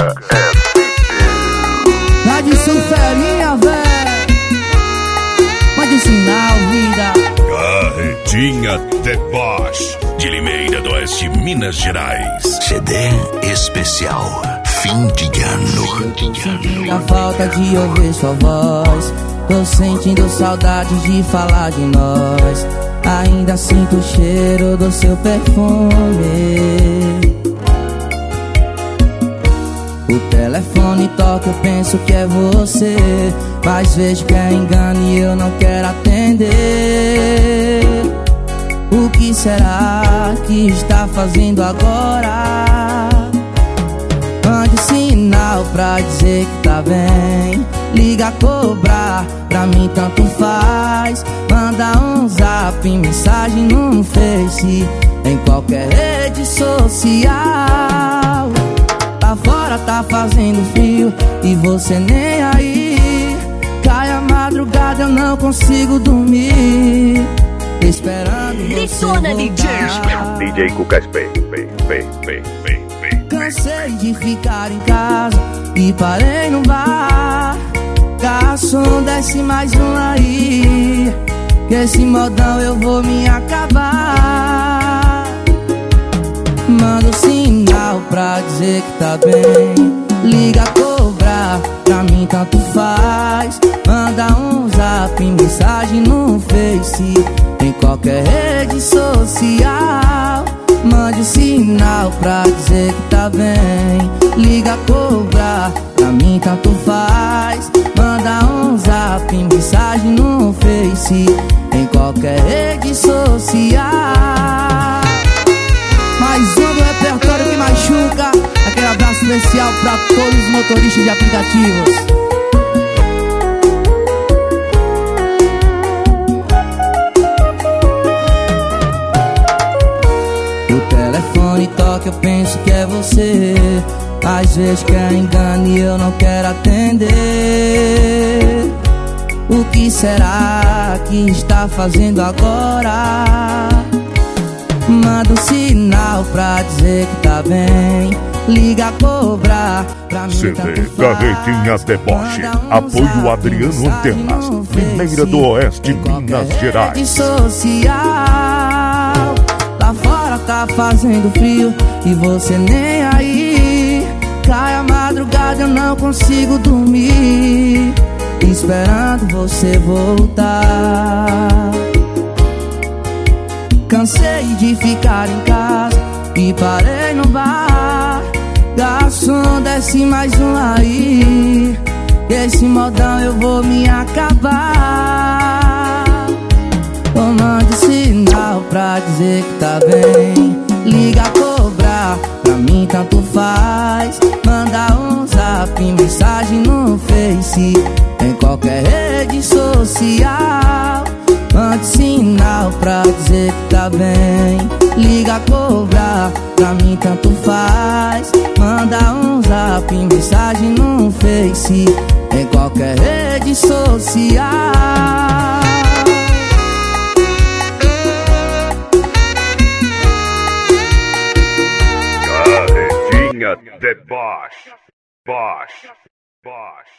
Tá de suferinha, véi. Pode sinal, vida. Carretinha Deboche, de Limeira do Oeste, Minas Gerais. CD especial fim de ano. Sentindo a falta de ouvir sua voz. Tô sentindo saudade de falar de nós. Ainda sinto o cheiro do seu perfume. O telefone toca, eu penso que é você, mas vejo que é engano e eu não quero atender. O que será que está fazendo agora? Mande sinal pra dizer que tá bem. Liga, cobrar, pra mim tanto faz. Manda um zap, mensagem no Face, em qualquer rede social. Lá fora tá fazendo frio e você nem aí. Cai a madrugada, eu não consigo dormir, esperando você voltar. DJ Cuca Spay. Cansei de ficar em casa e parei no bar. Garçom, desce mais um aí, que esse modão eu vou me acabar. Manda um sinal pra dizer que tá bem. Liga, cobrar, pra mim tanto faz. Manda um zap, mensagem no Face, em qualquer rede social. Mande um sinal pra dizer que tá bem. Liga, cobrar, pra mim tanto faz. Manda um zap, mensagem no Face, em qualquer rede social. Mais um do repertório que machuca. Aquele abraço especial pra todos os motoristas de aplicativos. O telefone toca, eu penso que é você, às vezes que é engano e eu não quero atender. O que será que está fazendo agora? Manda um sinal pra dizer que tá bem. Liga, cobrar, pra mim CD tanto Carretinha faz. Deboche, Manda um apoio zap, Adriano mensagem Antenas, no Limeira Face, do Oeste, em qualquer Minas rede Gerais. social. Lá fora tá fazendo frio e você nem aí. Cai a madrugada, eu não consigo dormir, esperando você voltar. Cansei de ficar em casa e parei no bar. Garçom, desce mais um aí, esse modão eu vou me acabar. Mande sinal pra dizer que tá bem. Liga, cobrar, pra mim tanto faz. Manda um zap, mensagem no Face, em qualquer rede social. Mande sinal pra dizer que tá bem. Liga, cobrar, pra mim tanto faz. Manda um zap, mensagem no Face, em qualquer rede social. Carretinha Deboche.